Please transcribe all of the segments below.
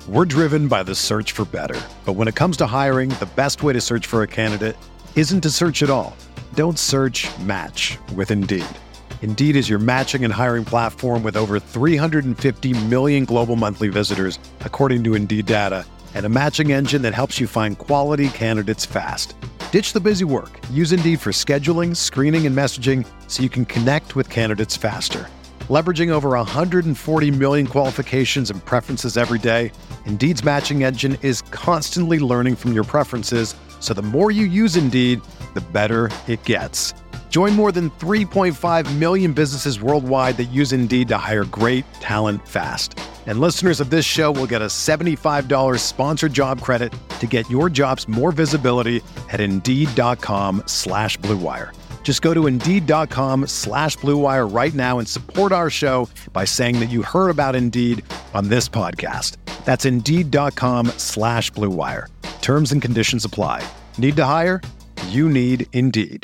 We're driven by the search for better. But when it comes to hiring, the best way to search for a candidate isn't to search at all. Don't search, match with Indeed. Indeed is your matching and hiring platform with over 350 million global monthly visitors, according to Indeed data, and a matching engine that helps you find quality candidates fast. Ditch the busy work. Use Indeed for scheduling, screening, and messaging so you can connect with candidates faster. Leveraging over 140 million qualifications and preferences every day, Indeed's matching engine is constantly learning from your preferences, so the more you use Indeed, the better it gets. Join more than 3.5 million businesses worldwide that use Indeed to hire great talent fast. And listeners of this show will get a $75 sponsored job credit to get your jobs more visibility at Indeed.com/Blue Wire. Just go to Indeed.com/Blue Wire right now and support our show by saying that you heard about Indeed on this podcast. That's Indeed.com/Blue Wire. Terms and conditions apply. Need to hire? You need Indeed.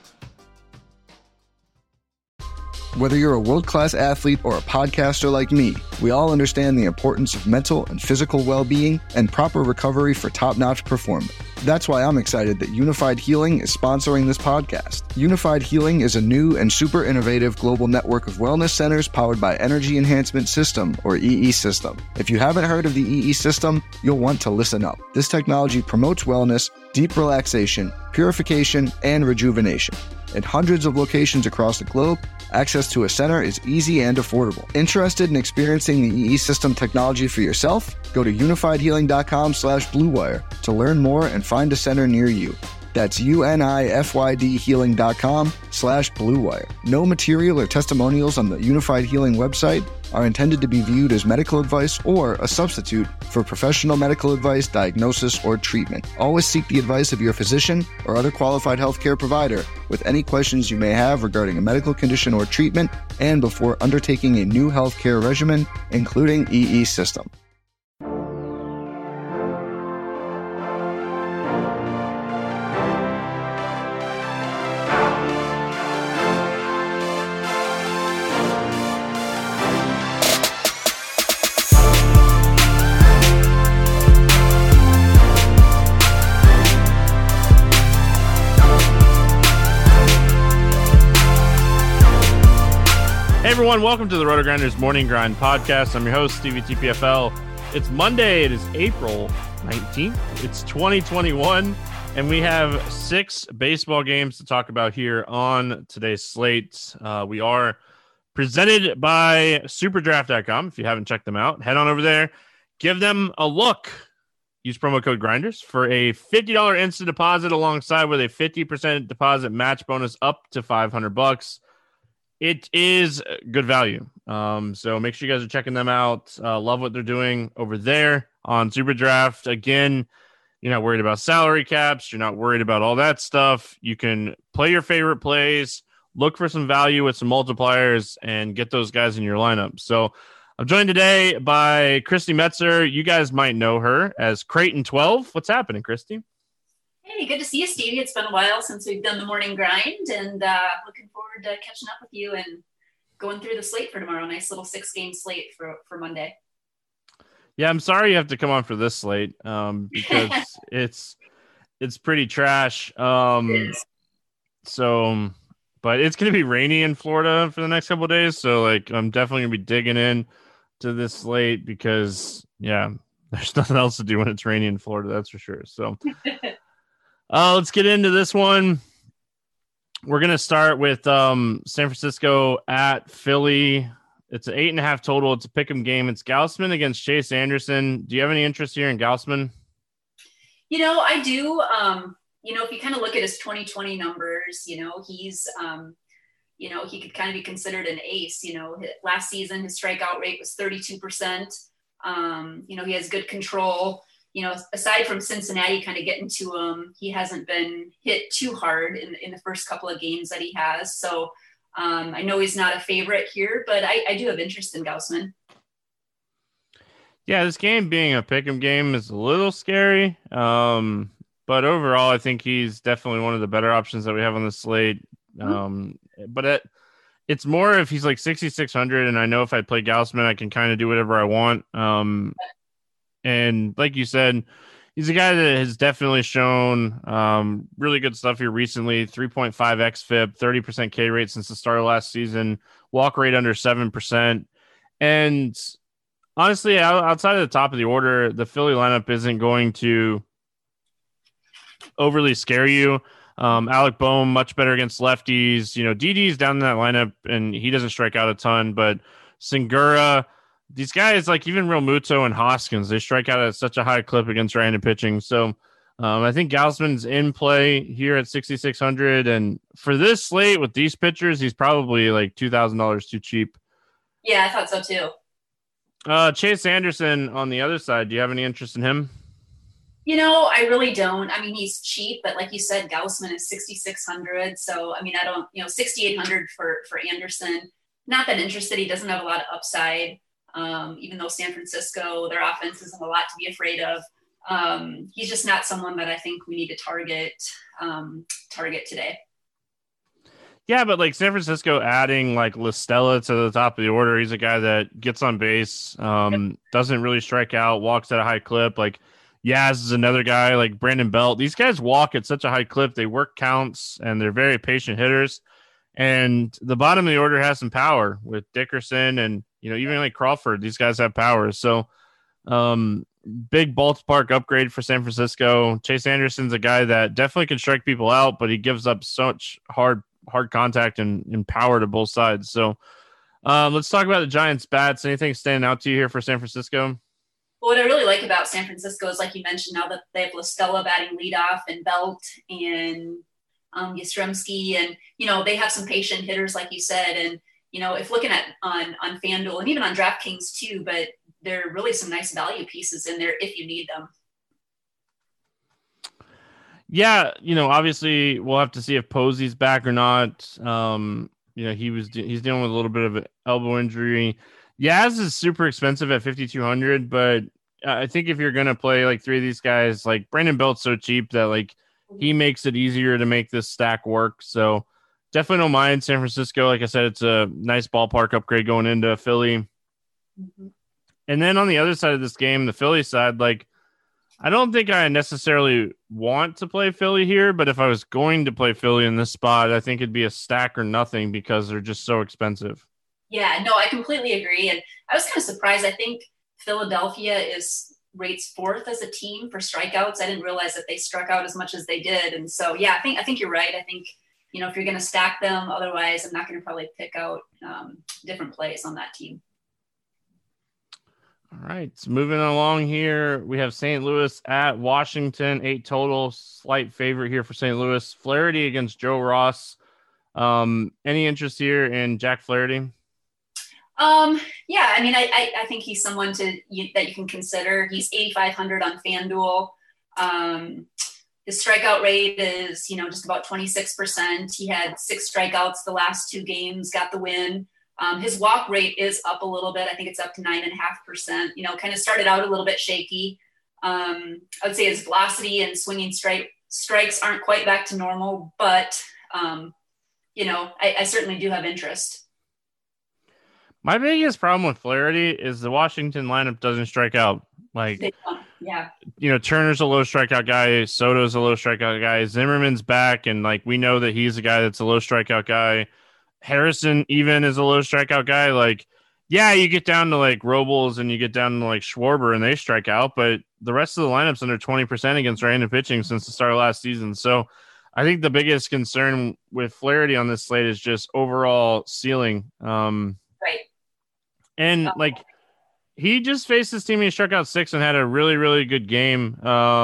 Whether you're a world-class athlete or a podcaster like me, we all understand the importance of mental and physical well-being and proper recovery for top-notch performance. That's why I'm excited that Unified Healing is sponsoring this podcast. Unified Healing is a new and super innovative global network of wellness centers powered by Energy Enhancement System, or EE System. If you haven't heard of the EE System, you'll want to listen up. This technology promotes wellness, deep relaxation, purification, and rejuvenation. At hundreds of locations across the globe, access to a center is easy and affordable. Interested in experiencing the EE System technology for yourself? Go to unifiedhealing.com/Blue Wire to learn more and find a center near you. That's UNIFYDhealing.com/Blue Wire. No material or testimonials on the Unified Healing website are intended to be viewed as medical advice or a substitute for professional medical advice, diagnosis, or treatment. Always seek the advice of your physician or other qualified healthcare provider with any questions you may have regarding a medical condition or treatment and before undertaking a new healthcare regimen, including EE System. Hey everyone, welcome to the RotoGrinders Morning Grind Podcast. I'm your host, Stevie TPFL. It's Monday. It is April 19th. It's 2021, and we have 6 baseball games to talk about here on today's slate. We are presented by SuperDraft.com. If you haven't checked them out, head on over there. Give them a look. Use promo code Grinders for a $50 instant deposit alongside with a 50% deposit match bonus up to $500. It is good value. So make sure you guys are checking them out. Love what they're doing over there on SuperDraft. Again, you're not worried about salary caps. You're not worried about all that stuff. You can play your favorite plays, look for some value with some multipliers, and get those guys in your lineup. So I'm joined today by Christy Metzer. You guys might know her as Creighton 12. What's happening, Christy? Hey, good to see you, Stevie. It's been a while since we've done the morning grind, and looking forward to catching up with you and going through the slate for tomorrow. Nice little 6-game slate for Monday. Yeah, I'm sorry you have to come on for this slate because it's pretty trash. But it's going to be rainy in Florida for the next couple of days, so I'm definitely going to be digging in to this slate because there's nothing else to do when it's rainy in Florida, that's for sure. So. Let's get into this one. We're going to start with San Francisco at Philly. It's an 8.5 total. It's a pick'em game. It's Gausman against Chase Anderson. Do you have any interest here in Gausman? I do. If you kind of look at his 2020 numbers, he's, he could kind of be considered an ace. Last season, his strikeout rate was 32%. He has good control. Aside from Cincinnati kind of getting to him, he hasn't been hit too hard in the first couple of games that he has. So I know he's not a favorite here, but I do have interest in Gausman. Yeah, this game being a pick'em game is a little scary. But overall, I think he's definitely one of the better options that we have on the slate. But it's more if he's like 6,600, and I know if I play Gausman, I can kind of do whatever I want. And like you said, he's a guy that has definitely shown really good stuff here recently. 3.5 xFIP, 30% K rate since the start of last season, walk rate under 7%. And honestly, outside of the top of the order, the Philly lineup isn't going to overly scare you. Alec Boehm, much better against lefties. Didi's down in that lineup, and he doesn't strike out a ton, but Segura, these guys, like even Real Muto and Hoskins, they strike out at such a high clip against right-handed pitching. So I think Gausman's in play here at 6,600. And for this slate with these pitchers, he's probably like $2,000 too cheap. Yeah, I thought so too. Chase Anderson on the other side, do you have any interest in him? I really don't. I mean, he's cheap, but like you said, Gausman is 6,600. So, I mean, I don't, 6,800 for Anderson. Not that interested. He doesn't have a lot of upside. Even though San Francisco, their offense isn't a lot to be afraid of. He's just not someone that I think we need to target today. Yeah, but like San Francisco adding like La Stella to the top of the order, he's a guy that gets on base, doesn't really strike out, walks at a high clip. Like Yaz is another guy, like Brandon Belt. These guys walk at such a high clip. They work counts, and they're very patient hitters. And the bottom of the order has some power with Dickerson and, even like Crawford. These guys have power. So big ballpark upgrade for San Francisco. Chase Anderson's a guy that definitely can strike people out, but he gives up such hard contact and power to both sides. So let's talk about the Giants' bats. Anything standing out to you here for San Francisco? Well, what I really like about San Francisco is, like you mentioned, now that they have La Stella batting leadoff and Belt and Yastrzemski, and they have some patient hitters, like you said, and if looking at on FanDuel and even on DraftKings too, but there are really some nice value pieces in there if you need them. Yeah, obviously we'll have to see if Posey's back or not. He's dealing with a little bit of an elbow injury. Yaz is super expensive at 5,200, but I think if you're gonna play like three of these guys, like Brandon Belt's so cheap that like he makes it easier to make this stack work. So definitely don't mind San Francisco. Like I said, it's a nice ballpark upgrade going into Philly. Mm-hmm. And then on the other side of this game, the Philly side, like I don't think I necessarily want to play Philly here, but if I was going to play Philly in this spot, I think it'd be a stack or nothing because they're just so expensive. Yeah, no, I completely agree. And I was kind of surprised. I think Philadelphia rates fourth as a team for strikeouts. I didn't realize that they struck out as much as they did. And so, yeah, I think you're right. I think, if you're going to stack them, otherwise I'm not going to probably pick out different plays on that team. All right. So moving along here, we have St. Louis at Washington, 8 total, slight favorite here for St. Louis. Flaherty against Joe Ross. Any interest here in Jack Flaherty? Yeah, I mean, I think he's someone that you can consider. He's 8,500 on FanDuel. His strikeout rate is, just about 26%. He had 6 strikeouts the last 2 games, got the win. His walk rate is up a little bit. I think it's up to 9.5%. Kind of started out a little bit shaky. I would say his velocity and swinging strikes aren't quite back to normal, but I certainly do have interest. My biggest problem with Flaherty is the Washington lineup doesn't strike out. Like, yeah, Turner's a low strikeout guy. Soto's a low strikeout guy. Zimmerman's back, and like we know that he's a guy that's a low strikeout guy. Harrison even is a low strikeout guy. Like, yeah, you get down to like Robles and you get down to like Schwarber and they strike out, but the rest of the lineup's under 20% against right-handed pitching since the start of last season. So I think the biggest concern with Flaherty on this slate is just overall ceiling. Right. And like he just faced this team and he struck out 6 and had a really, really good game.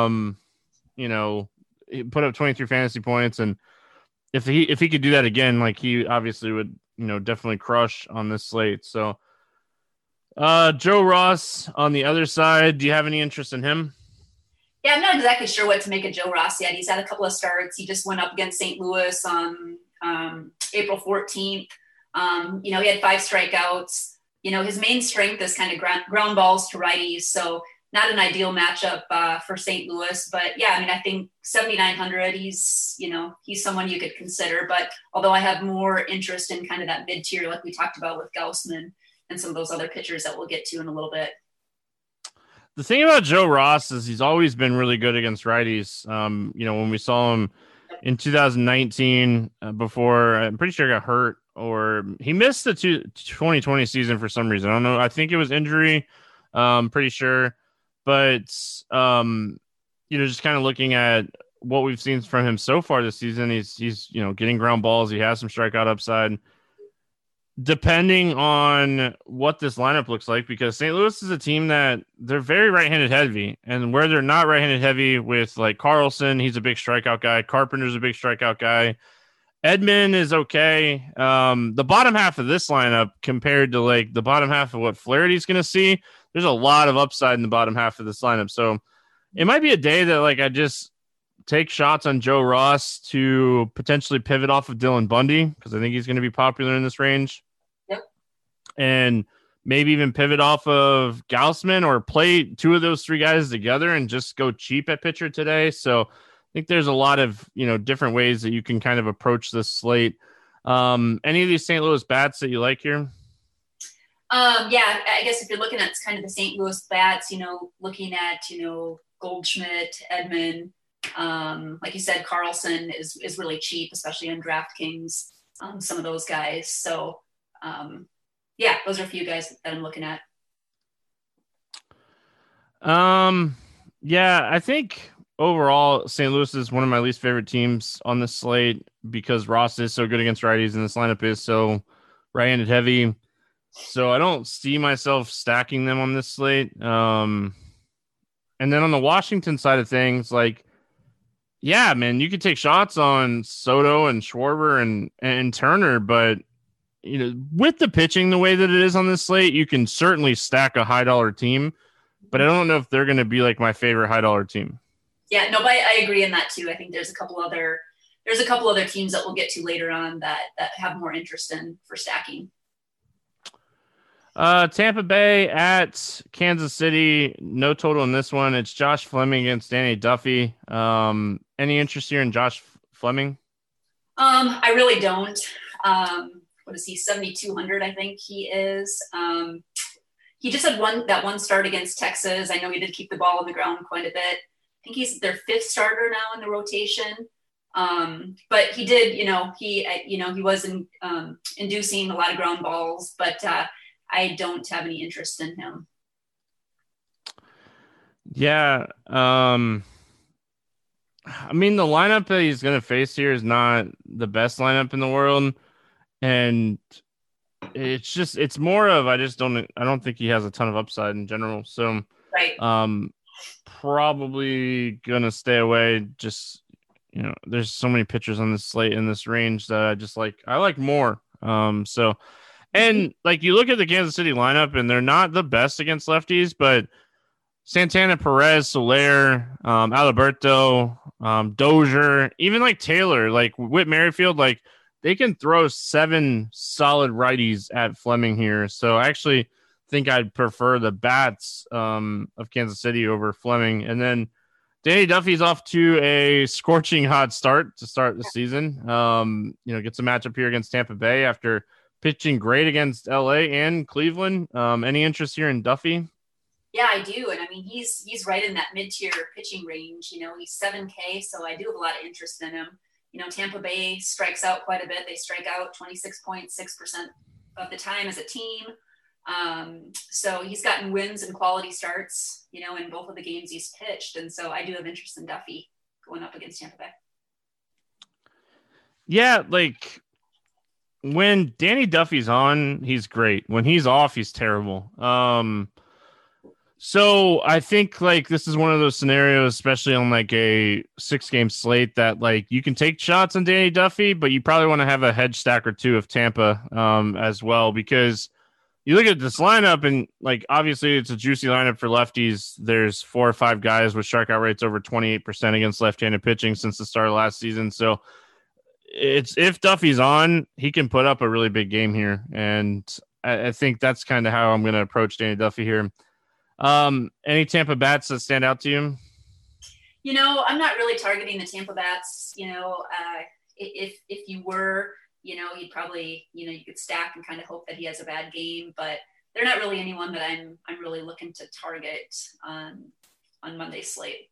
He put up 23 fantasy points, and if he could do that again, like he obviously would, definitely crush on this slate. So Joe Ross on the other side, do you have any interest in him? Yeah, I'm not exactly sure what to make of Joe Ross yet. He's had a couple of starts. He just went up against St. Louis on April 14th. He had 5 strikeouts. His main strength is kind of ground balls to righties. So not an ideal matchup for St. Louis. But yeah, I mean, I think 7,900, he's someone you could consider. But although I have more interest in kind of that mid-tier, like we talked about with Gausman and some of those other pitchers that we'll get to in a little bit. The thing about Joe Ross is he's always been really good against righties. When we saw him in 2019 before, I'm pretty sure he got hurt or he missed the 2020 season for some reason. I don't know. I think it was injury. Pretty sure. But, just kind of looking at what we've seen from him so far this season, he's getting ground balls. He has some strikeout upside. Depending on what this lineup looks like, because St. Louis is a team that they're very right-handed heavy, and where they're not right-handed heavy with like Carlson, he's a big strikeout guy. Carpenter's a big strikeout guy. Edman is okay. The bottom half of this lineup compared to like the bottom half of what Flaherty's going to see, there's a lot of upside in the bottom half of this lineup. So it might be a day that like I just take shots on Joe Ross to potentially pivot off of Dylan Bundy because I think he's going to be popular in this range. And maybe even pivot off of Gausman or play two of those three guys together and just go cheap at pitcher today. So I think there's a lot of, different ways that you can kind of approach this slate. Any of these St. Louis bats that you like here? I guess if you're looking at kind of the St. Louis bats, looking at, Goldschmidt, Edman, like you said, Carlson is really cheap, especially on DraftKings, some of those guys. So, those are a few guys that I'm looking at. I think overall St. Louis is one of my least favorite teams on this slate because Ross is so good against righties and this lineup is so right-handed heavy. So I don't see myself stacking them on this slate. And then on the Washington side of things, like, yeah, man, you could take shots on Soto and Schwarber and Turner, but with the pitching the way that it is on this slate, you can certainly stack a high dollar team, but I don't know if they're going to be like my favorite high dollar team. Yeah, no, but I agree in that too. I think there's a couple other teams that we'll get to later on that have more interest in for stacking. Tampa Bay at Kansas City, no total in this one. It's Josh Fleming against Danny Duffy. Any interest here in Josh Fleming? I really don't. What is he? 7,200, I think he is. He just had one start against Texas. I know he did keep the ball on the ground quite a bit. I think he's their fifth starter now in the rotation. But he did, he was inducing a lot of ground balls, but I don't have any interest in him. Yeah. The lineup that he's going to face here is not the best lineup in the world. And it's more of, I don't think he has a ton of upside in general. So, right. Probably going to stay away. Just, there's so many pitchers on this slate in this range that I like more. And like you look at the Kansas City lineup and they're not the best against lefties, but Santana, Perez, Soler, Alberto, Dozier, even like Taylor, like Whit Merrifield, like they can throw 7 solid righties at Fleming here. So I actually think I'd prefer the bats of Kansas City over Fleming. And then Danny Duffy's off to a scorching hot start to start the season. Gets a matchup here against Tampa Bay after pitching great against LA and Cleveland. Any interest here in Duffy? Yeah, I do. And he's right in that mid-tier pitching range. He's 7K, so I do have a lot of interest in him. Tampa Bay strikes out quite a bit. They strike out 26.6% of the time as a team. So he's gotten wins and quality starts, in both of the games he's pitched. And so I do have interest in Duffy going up against Tampa Bay. Yeah, like when Danny Duffy's on, he's great. When he's off, he's terrible. So I think like this is one of those scenarios, especially on like a 6-game slate, that like you can take shots on Danny Duffy, but you probably want to have a hedge stack or two of Tampa as well, because you look at this lineup and like obviously it's a juicy lineup for lefties. There's 4 or 5 guys with strikeout rates over 28% against left-handed pitching since the start of last season. So it's if Duffy's on, he can put up a really big game here, and I think that's kind of how I'm going to approach Danny Duffy here. Any Tampa bats that stand out to you? I'm not really targeting the Tampa bats. If you were, you'd probably, you could stack and kind of hope that he has a bad game. But they're not really anyone that I'm really looking to target on Monday's slate.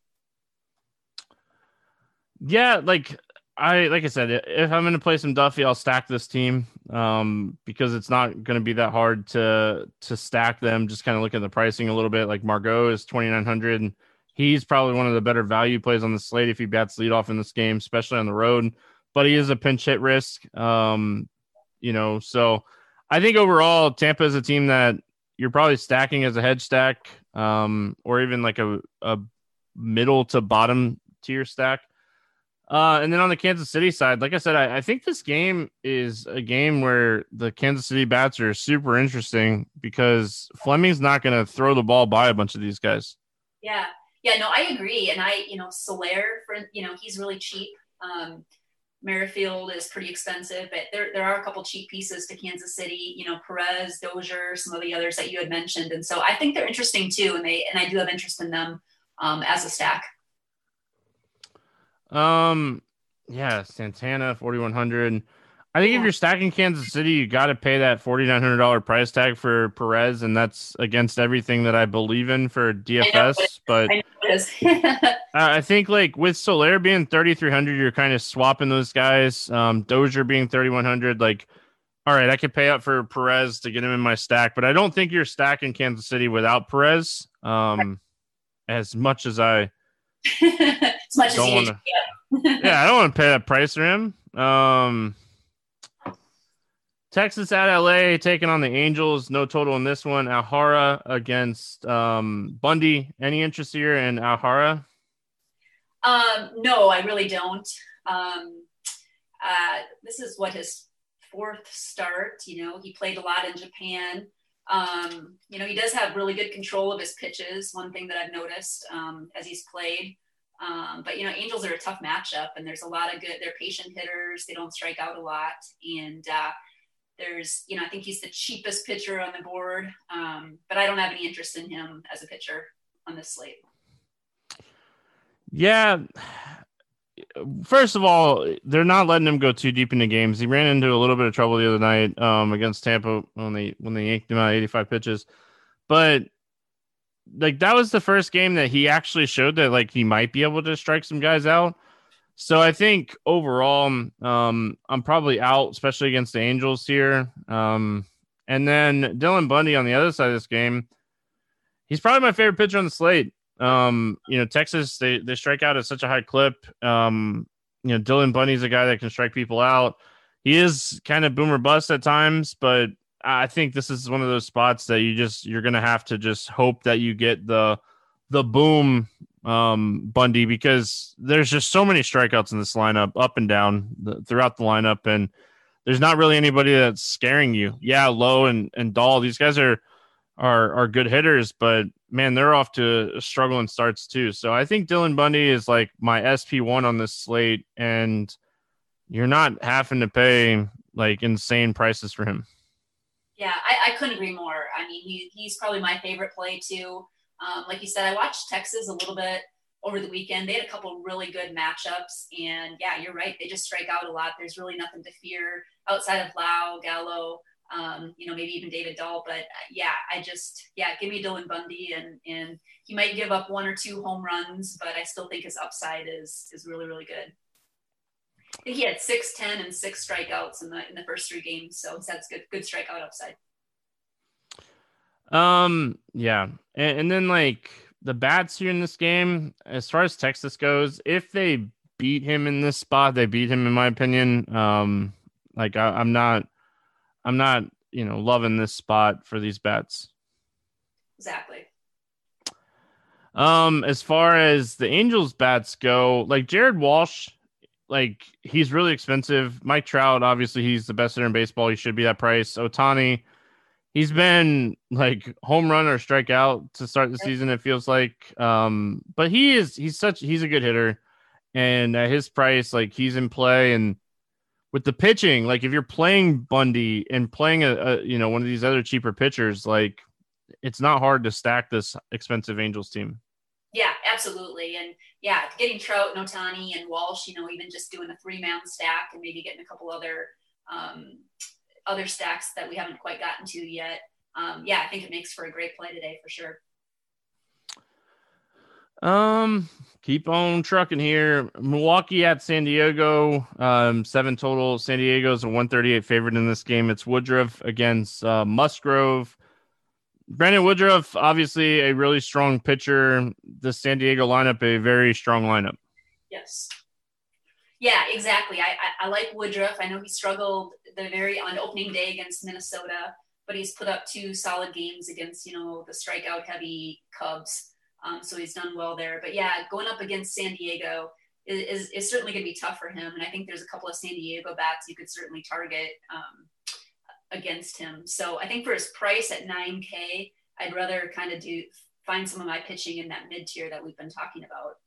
Yeah, like I said, if I'm going to play some Duffy, I'll stack this team because it's not going to be that hard to stack them. Just kind of look at the pricing a little bit. Like Margot is 2,900, and he's probably one of the better value plays on the slate if he bats leadoff in this game, especially on the road. But he is a pinch hit risk, So I think overall, Tampa is a team that you're probably stacking as a hedge stack, or even like a middle to bottom tier stack. And then on the Kansas City side, like I said, I think this game is a game where the Kansas City bats are super interesting because Fleming's not going to throw the ball by a bunch of these guys. Yeah. Yeah, no, I agree. And Soler, he's really cheap. Merrifield is pretty expensive, but there are a couple cheap pieces to Kansas City, Perez, Dozier, some of the others that you had mentioned. And so I think they're interesting too. And I do have interest in them as a stack. Yeah, Santana, 4,100. I think if you're stacking Kansas City, you got to pay that $4,900 price tag for Perez, and that's against everything that I believe in for DFS. I think like with Soler being 3,300, you're kind of swapping those guys. Dozier being 3,100, like, all right, I could pay up for Perez to get him in my stack, but I don't think you're stacking Kansas City without Perez. As much as I don't want to. Yeah, I don't want to pay that price for him. Texas at LA taking on the Angels. No total in this one. Alhara against Bundy. Any interest here in Alhara? No, I really don't. This is his fourth start. He played a lot in Japan. He does have really good control of his pitches. One thing that I've noticed as he's played. But Angels are a tough matchup, and there's a lot of they're patient hitters. They don't strike out a lot. And there's, I think he's the cheapest pitcher on the board. But I don't have any interest in him as a pitcher on this slate. Yeah. First of all, they're not letting him go too deep into games. He ran into a little bit of trouble the other night against Tampa when they yanked him out 85 pitches. But like that was the first game that he actually showed that like he might be able to strike some guys out. So I think overall, I'm probably out, especially against the Angels here. And then Dylan Bundy on the other side of this game, he's probably my favorite pitcher on the slate. Texas, they strike out at such a high clip. Dylan Bundy's a guy that can strike people out. He is kind of boomer bust at times, but I think this is one of those spots that you're going to have to just hope that you get the boom Bundy, because there's just so many strikeouts in this lineup up and down throughout the lineup. And there's not really anybody that's scaring you. Yeah. Lowe and Dahl, these guys are good hitters, but man, they're off to struggling starts too. So I think Dylan Bundy is like my SP1 on this slate, and you're not having to pay like insane prices for him. Yeah, I couldn't agree more. I mean, he's probably my favorite play too. Like you said, I watched Texas a little bit over the weekend. They had a couple really good matchups, and yeah, you're right. They just strike out a lot. There's really nothing to fear outside of Lau, Gallo, maybe even David Dahl. But give me Dylan Bundy, and he might give up 1 or 2 home runs, but I still think his upside is really, really good. I think he had 6-10 and 6 strikeouts in the first 3 games, so that's good strikeout upside. Yeah, and then like the bats here in this game, as far as Texas goes, if they beat him in this spot, they beat him in my opinion. I'm not loving this spot for these bats. Exactly. As far as the Angels bats go, like Jared Walsh, like he's really expensive. Mike Trout, obviously he's the best hitter in baseball. He should be that price. Ohtani, he's been like home run or strikeout to start the season, it feels like. But he's a good hitter, and at his price, like he's in play. And with the pitching, like if you're playing Bundy and playing a one of these other cheaper pitchers, like it's not hard to stack this expensive Angels team. Yeah, absolutely. And yeah, getting Trout and Ohtani and Walsh, even just doing a 3-man stack and maybe getting a couple other stacks that we haven't quite gotten to yet. I think it makes for a great play today for sure. Keep on trucking here. Milwaukee at San Diego, 7 total. San Diego's a 138 favorite in this game. It's Woodruff against Musgrove. Brandon Woodruff, obviously a really strong pitcher. The San Diego lineup, a very strong lineup. Yes. Yeah, exactly. I like Woodruff. I know he struggled on opening day against Minnesota, but he's put up 2 solid games against, the strikeout heavy Cubs. So he's done well there. But yeah, going up against San Diego is certainly going to be tough for him. And I think there's a couple of San Diego bats you could certainly target against him. So I think for his price at $9K, I'd rather kind of find some of my pitching in that mid tier that we've been talking about.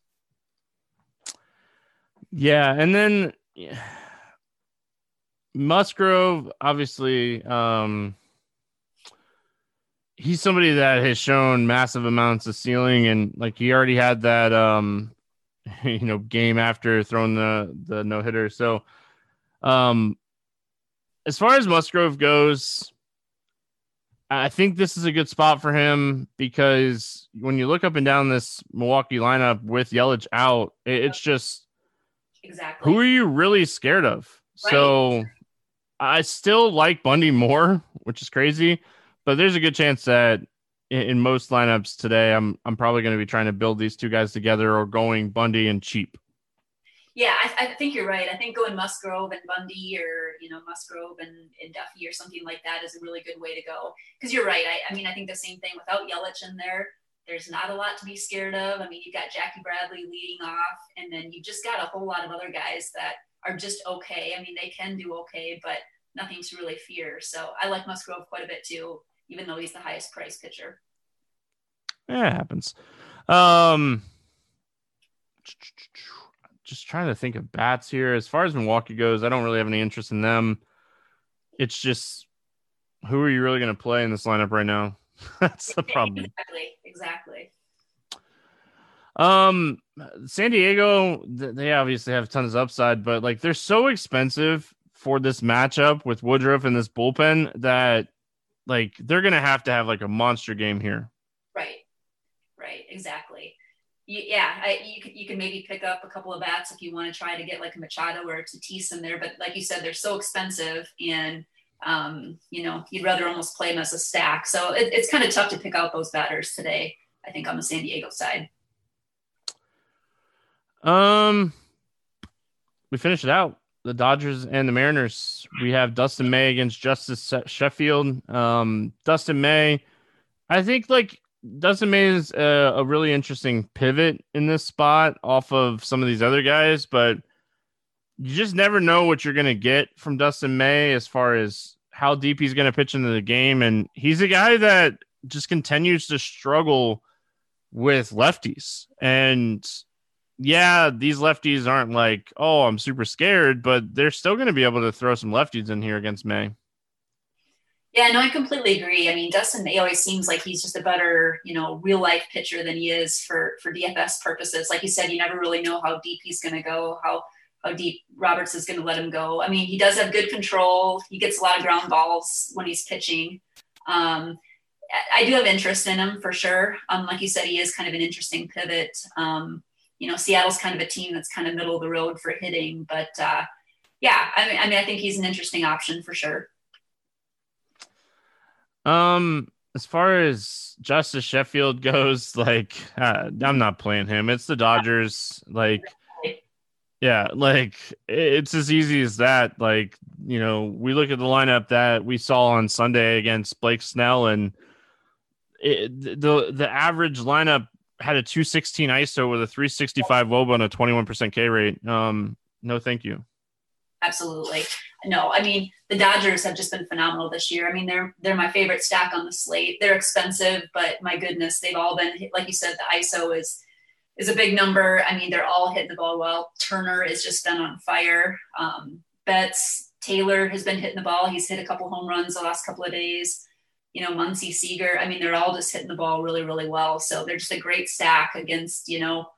Yeah, and then Musgrove, obviously, he's somebody that has shown massive amounts of ceiling, and like he already had that game after throwing the no-hitter. So as far as Musgrove goes, I think this is a good spot for him because when you look up and down this Milwaukee lineup with Yelich out, it's just exactly who are you really scared of? Right. So I still like Bundy more, which is crazy, but there's a good chance that in most lineups today, I'm probably going to be trying to build these 2 guys together or going Bundy and cheap. Yeah, I think you're right. I think going Musgrove and Bundy or, Musgrove and Duffy or something like that is a really good way to go. Because you're right. I think the same thing without Yelich in there. There's not a lot to be scared of. I mean, you've got Jackie Bradley leading off, and then you just got a whole lot of other guys that are just okay. I mean, they can do okay, but nothing to really fear. So I like Musgrove quite a bit too, even though he's the highest priced pitcher. Yeah, it happens. Just trying to think of bats here. As far as Milwaukee goes, I don't really have any interest in them. It's just, who are you really going to play in this lineup right now? That's the problem. Exactly. San Diego, they obviously have tons of upside, but like they're so expensive for this matchup with Woodruff and this bullpen that like they're going to have like a monster game here. Right. Exactly. You can maybe pick up a couple of bats if you want to try to get like a Machado or a Tatis in there. But like you said, they're so expensive and, you'd rather almost play them as a stack. So it's kind of tough to pick out those batters today, I think, on the San Diego side. We finish it out. The Dodgers and the Mariners. We have Dustin May against Justice Sheffield. Dustin May, I think like Dustin May is a really interesting pivot in this spot off of some of these other guys, but you just never know what you're going to get from Dustin May as far as how deep he's going to pitch into the game. And he's a guy that just continues to struggle with lefties. And yeah, these lefties aren't like, oh, I'm super scared, but they're still going to be able to throw some lefties in here against May. Yeah, no, I completely agree. I mean, Dustin May always seems like he's just a better, real life pitcher than he is for DFS purposes. Like you said, you never really know how deep he's going to go, how deep Roberts is going to let him go. I mean, he does have good control. He gets a lot of ground balls when he's pitching. I do have interest in him for sure. Like you said, he is kind of an interesting pivot. Seattle's kind of a team that's kind of middle of the road for hitting, but I think he's an interesting option for sure. As far as Justice Sheffield goes, like, I'm not playing him. It's the Dodgers. Like, yeah, like it's as easy as that. Like, we look at the lineup that we saw on Sunday against Blake Snell, and the average lineup had a 216 ISO with a 365 WOBA and a 21% K rate. No, thank you. Absolutely. No, I mean, the Dodgers have just been phenomenal this year. I mean, they're my favorite stack on the slate. They're expensive, but my goodness, they've all been, like you said, the ISO is a big number. I mean, they're all hitting the ball well. Turner has just been on fire. Betts, Taylor has been hitting the ball. He's hit a couple home runs the last couple of days. Muncy, Seager. I mean, they're all just hitting the ball really, really well. So they're just a great stack against, not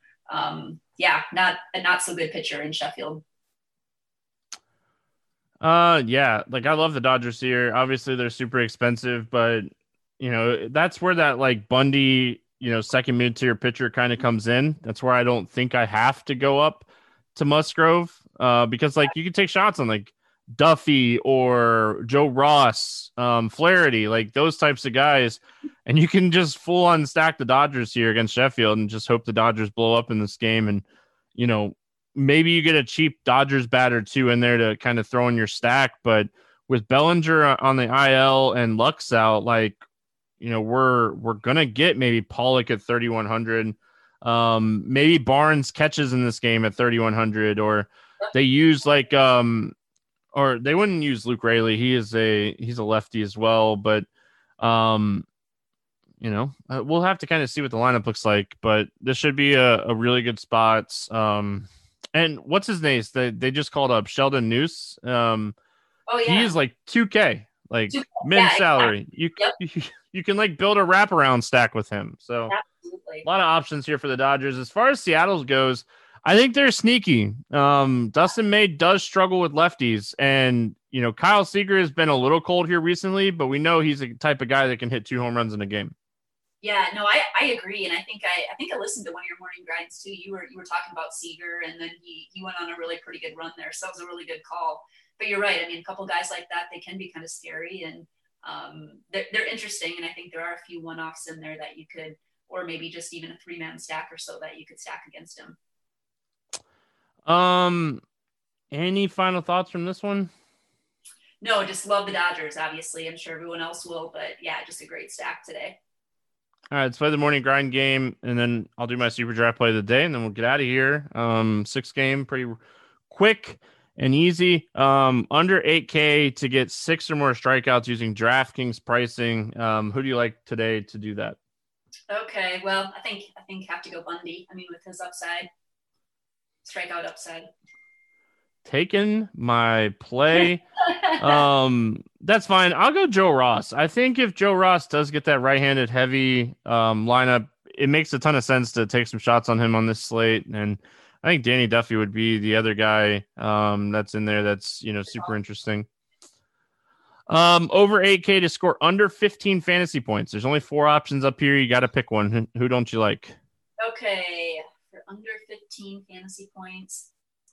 a not so good pitcher in Sheffield. Like I love the Dodgers here. Obviously they're super expensive, but that's where that like Bundy, second mid-tier pitcher kind of comes in. That's where I don't think I have to go up to Musgrove because like you can take shots on like Duffy or Joe Ross, Flaherty, like those types of guys. And you can just full on stack the Dodgers here against Sheffield and just hope the Dodgers blow up in this game. And, maybe you get a cheap Dodgers batter too in there to kind of throw in your stack. But with Bellinger on the IL and Lux out, like, we're going to get maybe Pollock at 3,100. Maybe Barnes catches in this game at 3,100, or they use like, or they wouldn't use Luke Raley. He's a lefty as well, but, we'll have to kind of see what the lineup looks like, but this should be a really good spot. And what's his name? They just called up Sheldon Noose. Oh yeah. He is like 2K, like 2K. min Yeah, salary. exactly. You can like build a wraparound stack with him. So Absolutely. a lot of options here for the Dodgers. As far as Seattle goes, I think they're sneaky. Dustin May does struggle with lefties, and Kyle Seager has been a little cold here recently, but we know he's the type of guy that can hit 2 home runs in a game. Yeah, no, I agree, and I think I listened to one of your morning grinds too. You were talking about Seager, and then he went on a really pretty good run there, so it was a really good call. But you're right. I mean, a couple guys like that, they can be kind of scary, and they're interesting. And I think there are a few one-offs in there that you could, or maybe just even a 3-man stack or so that you could stack against him. Any final thoughts from this one? No, just love the Dodgers. Obviously, I'm sure everyone else will, but yeah, just a great stack today. All right, let's play the morning grind game, and then I'll do my super draft play of the day, and then we'll get out of here. 6 game, pretty quick and easy. Under 8K to get 6 or more strikeouts using DraftKings pricing. Who do you like today to do that? Okay, well, I think have to go Bundy. I mean, with his upside, strikeout upside. Taking my play. That's fine. I'll go Joe Ross. I think if Joe Ross does get that right-handed heavy lineup, it makes a ton of sense to take some shots on him on this slate. And I think Danny Duffy would be the other guy that's in there that's, super interesting. Over 8K to score under 15 fantasy points. There's only 4 options up here. You got to pick one. Who don't you like? Okay, for under 15 fantasy points,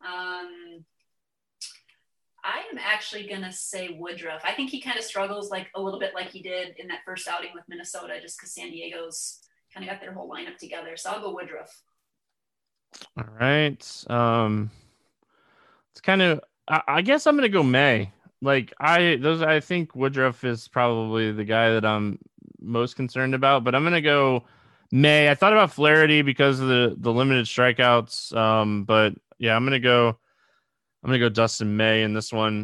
I am actually going to say Woodruff. I think he kind of struggles like a little bit like he did in that first outing with Minnesota, just because San Diego's kind of got their whole lineup together. So I'll go Woodruff. All right. It's kind of, I guess I'm going to go May. Like I think Woodruff is probably the guy that I'm most concerned about, but I'm going to go May. I thought about Flaherty because of the limited strikeouts. But yeah, I'm going to go Dustin May in this one.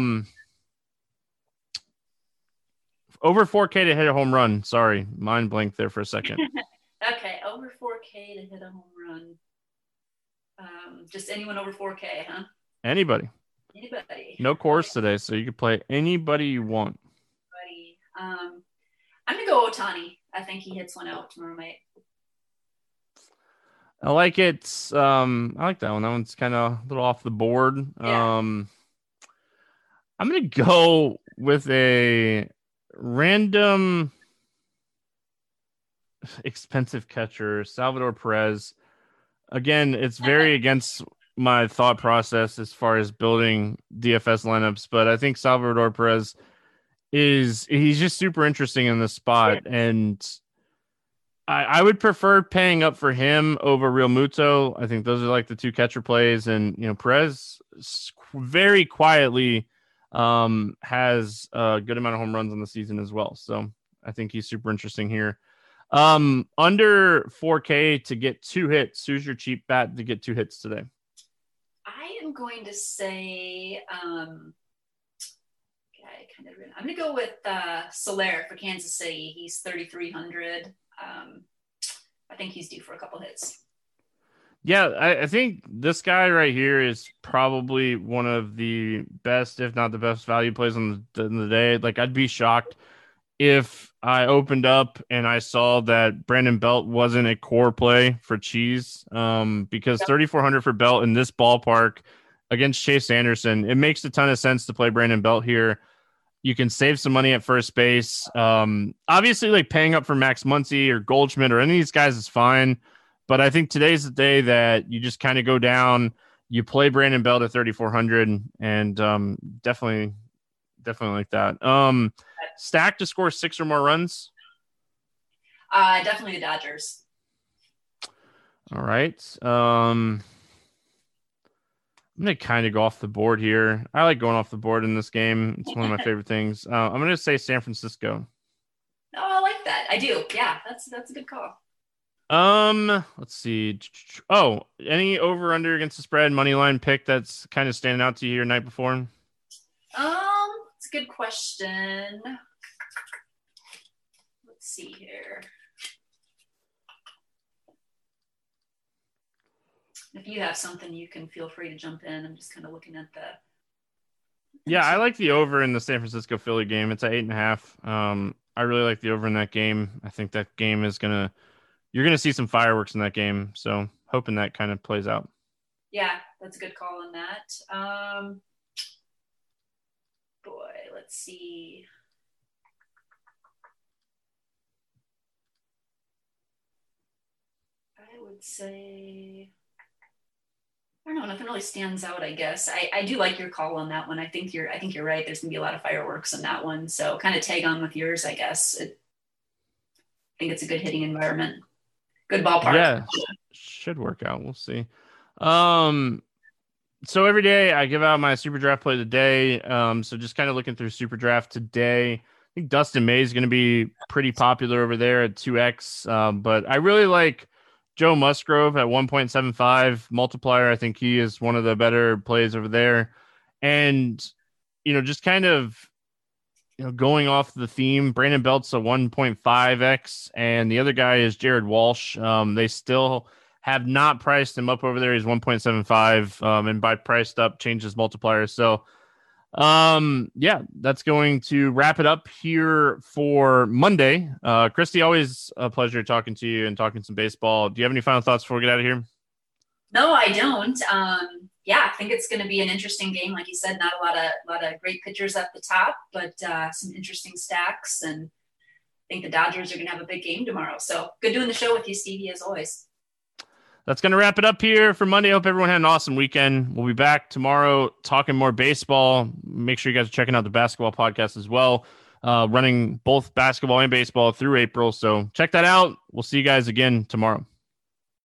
Over 4K to hit a home run. Sorry, mind blanked there for a second. Okay, over 4K to hit a home run. Just anyone over 4K, huh? Anybody. No course today, so you can play anybody you want. I'm going to go Ohtani. I think he hits one out tomorrow night. I like it. I like that one. That one's kind of a little off the board. Yeah. I'm going to go with a random expensive catcher, Salvador Perez. Again, it's very against my thought process as far as building DFS lineups, but I think Salvador Perez he's just super interesting in this spot. Yeah. And I would prefer paying up for him over Real Muto. I think those are like the 2 catcher plays. And, Perez very quietly has a good amount of home runs on the season as well. So I think he's super interesting here. Under 4K to get 2 hits. Who's your cheap bat to get 2 hits today? I am going to say, I'm going to go with Soler for Kansas City. He's 3,300. I think he's due for a couple hits. Yeah, I think this guy right here is probably one of the best, if not the best, value plays on the day. Like, I'd be shocked if I opened up and I saw that Brandon Belt wasn't a core play for Cheese, because 3,400 for Belt in this ballpark against Chase Anderson, it makes a ton of sense to play Brandon Belt here. You can save some money at first base. Obviously, like paying up for Max Muncy or Goldschmidt or any of these guys is fine. But I think today's the day that you just kind of go down. You play Brandon Belt at 3,400, and definitely like that. Stack to score 6 or more runs. Definitely the Dodgers. All right. I'm going to kind of go off the board here. I like going off the board in this game. It's one of my favorite things. I'm going to say San Francisco. Oh, I like that. I do. Yeah, that's a good call. Let's see. Oh, any over under against the spread money line pick that's kind of standing out to you here night before? It's a good question. Let's see here. If you have something, you can feel free to jump in. I'm just kind of looking at the. Yeah, I like the over in the San Francisco Philly game. It's at 8.5. I really like the over in that game. I think that game is you're gonna see some fireworks in that game. So hoping that kind of plays out. Yeah, that's a good call on that. Boy, let's see. I would say. I don't know. Nothing really stands out, I guess. I do like your call on that one. I think you're right. There's gonna be a lot of fireworks in that one. So kind of tag on with yours, I guess. I think it's a good hitting environment. Good ballpark. Yeah, should work out. We'll see. So every day I give out my super draft play of the day. So just kind of looking through super draft today. I think Dustin May is going to be pretty popular over there at 2x. But I really like Joe Musgrove at 1.75 multiplier. I think he is one of the better plays over there. And, just kind of, going off the theme, Brandon Belt's a 1.5x, and the other guy is Jared Walsh. They still have not priced him up over there. He's 1.75, and by priced up changes multiplier. So, that's going to wrap it up here for Monday. Christy, always a pleasure talking to you and talking some baseball. Do you have any final thoughts before we get out of here? No, I don't. I think it's going to be an interesting game. Like you said, not a lot of great pitchers at the top, but some interesting stacks. And I think the Dodgers are going to have a big game tomorrow. So good doing the show with you, Stevie, as always. That's going to wrap it up here for Monday. Hope everyone had an awesome weekend. We'll be back tomorrow talking more baseball. Make sure you guys are checking out the basketball podcast as well, running both basketball and baseball through April. So check that out. We'll see you guys again tomorrow.